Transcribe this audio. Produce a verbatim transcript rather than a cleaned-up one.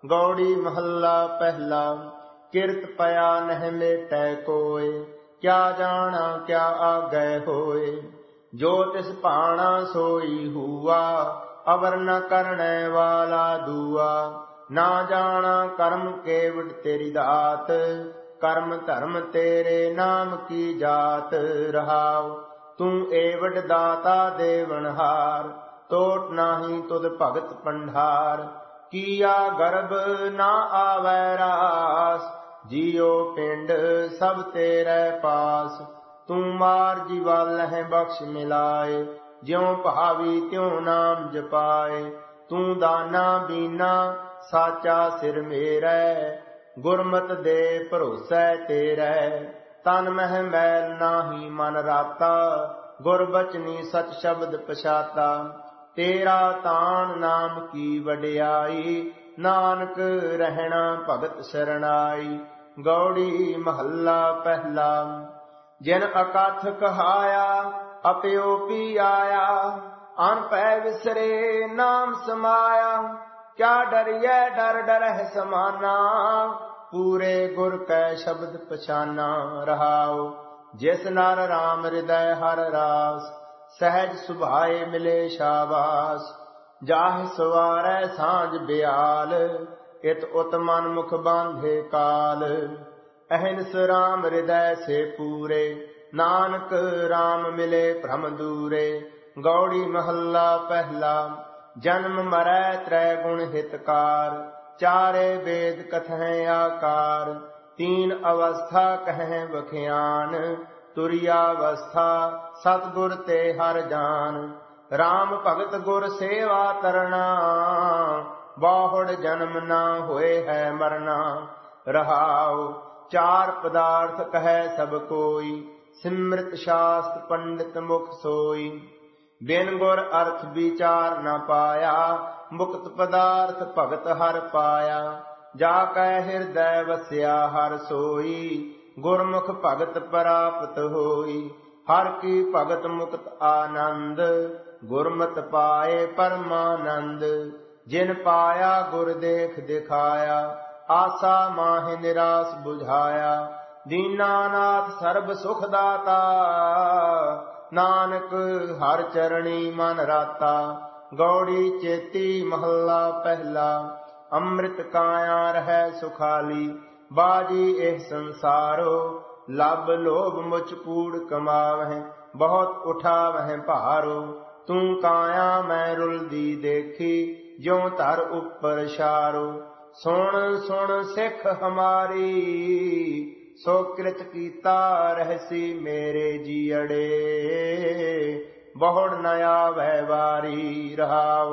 गौड़ी महला पहला। किरत पया नह मेटै कोय, क्या जाना क्या आगै होय। जो तिस भाणा सोई हुआ, अवर न करने वाला दुआ। ना जाना कर्म केवट तेरी दात, कर्म धर्म तेरे नाम की जात। रहाव तू एवट दाता देवनहार, तोट नाही तुद भगत पंडार। किया गर्भ ना आवै रास, जियो पिंड सब तेरे पास। तू मार जीवालह बख्श मिलाए, ज्यों भावी त्यों नाम जपाए। तू दाना बीना साचा सिर मेरै, गुरमत दे भरोसै तेरै। तन मह मैल नाही मन राता, गुरबचनी सच शब्द पछाता। तेरा तान नाम की वड्याई, नानक रहना भगत शरणाई। गौड़ी महला पहला। जिन अकथ कहाया, अपयो पी आया। अन पै विसरे नाम समाया, क्या डरिए डर डरह समाना। पूरे गुर कै शब्द पछाना। रहाओ जिस नर राम हृदय हर रास, सहज सुभाए मिले शाबास। जाहि सवारै सांझ ब्याल, इत उत मन मुख बांधे काल। अहिंस राम हृदय से पूरे, नानक राम मिले भ्रम दूरे। गौड़ी महला पहला। जन्म मरै त्रै गुण हितकार, चारे वेद कथें आकार। तीन अवस्था कहें बख्यान, तुरियावस्था सतगुर ते हर जान। राम भगत गुर सेवा तरना, बाहुड़ जन्म ना होए है मरना। रहाओ चार पदार्थ कहे सब कोई, सिमृत शास्त्र पंडित मुख सोई। बिन गुर अर्थ विचार न पाया, मुक्त पदार्थ भगत हर पाया। जाकै हृदय वस्या हर सोई, गुरमुख भगत प्राप्त होई। हर की भगत मुक्त आनंद, गुरमत पाए परमानंद। जिन पाया गुर देख दिखाया, आसा माहि निराश बुझाया। दीनानाथ सर्ब सुख दाता, नानक हर चरणी मन राता। गौड़ी चेती महला पहला। अमृत काया रहे सुखाली, बाजी एह संसारो। लब लोभ मुच कूड़ कमावह, बहुत उठावह भारो। तू काया मैं रुलदी देखी, ज्यों धर उपर शारो। सुन सुन सिख हमारी, सो कृत कीता रहसी मेरे जियड़े। बहुड़ न आवै वारी। रहाओ